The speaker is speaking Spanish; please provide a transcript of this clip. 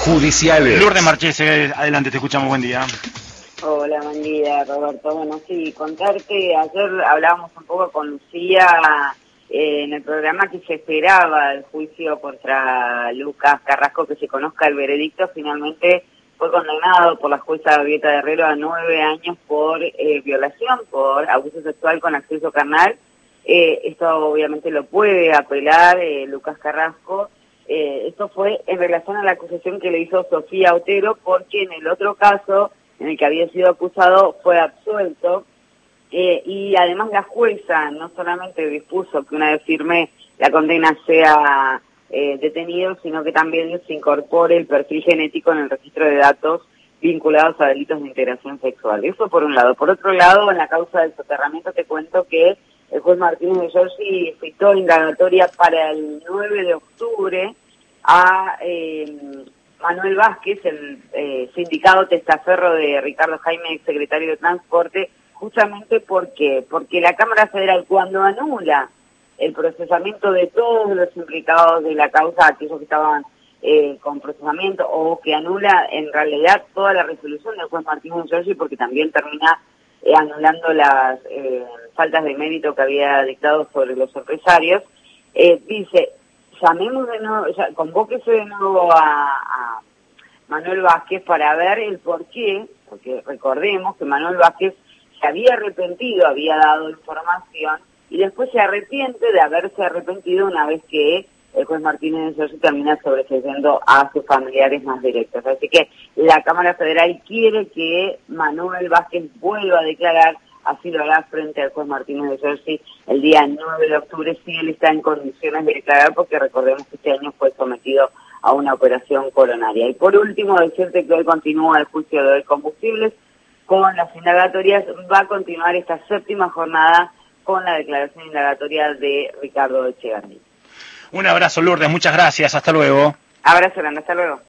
judiciales. Lourdes Marchese, adelante, te escuchamos, buen día. Hola, buen día, Roberto. Bueno, sí, contarte, ayer hablábamos un poco con Lucía en el programa que se esperaba el juicio contra Lucas Carrasco, que se conozca el veredicto. Finalmente fue condenado por la jueza Vieta Herrero a 9 años por violación, por abuso sexual con acceso carnal. Esto obviamente lo puede apelar Lucas Carrasco. Esto fue en relación a la acusación que le hizo Sofía Otero, porque en el otro caso en el que había sido acusado fue absuelto, y además la jueza no solamente dispuso que una vez firme la condena sea detenido, sino que también se incorpore el perfil genético en el registro de datos vinculados a delitos de integración sexual. Eso por un lado. Por otro lado, en la causa del soterramiento te cuento que el juez Martínez de Giorgi citó indagatoria para el 9 de octubre a Manuel Vázquez, el sindicado testaferro de Ricardo Jaime, exsecretario de Transporte, justamente porque la Cámara Federal, cuando anula el procesamiento de todos los implicados de la causa, aquellos que estaban con procesamiento, o que anula en realidad toda la resolución del juez Martínez de Giorgi, porque también termina anulando las faltas de mérito que había dictado sobre los empresarios, dice, llamemos de nuevo, convóquese de nuevo a Manuel Vázquez para ver el porqué, porque recordemos que Manuel Vázquez se había arrepentido, había dado información, y después se arrepiente de haberse arrepentido una vez que el juez Martínez de Giorgi termina sobreseyendo a sus familiares más directos. Así que la Cámara Federal quiere que Manuel Vázquez vuelva a declarar, así lo hará frente al juez Martínez de Giorgi el día 9 de octubre, si él está en condiciones de declarar, porque recordemos que este año fue sometido a una operación coronaria. Y por último, decirte que hoy continúa el juicio de combustibles con las indagatorias. Va a continuar esta séptima jornada con la declaración indagatoria de Ricardo Echeverri. Un abrazo, Lourdes, muchas gracias, hasta luego. Abrazo grande, hasta luego.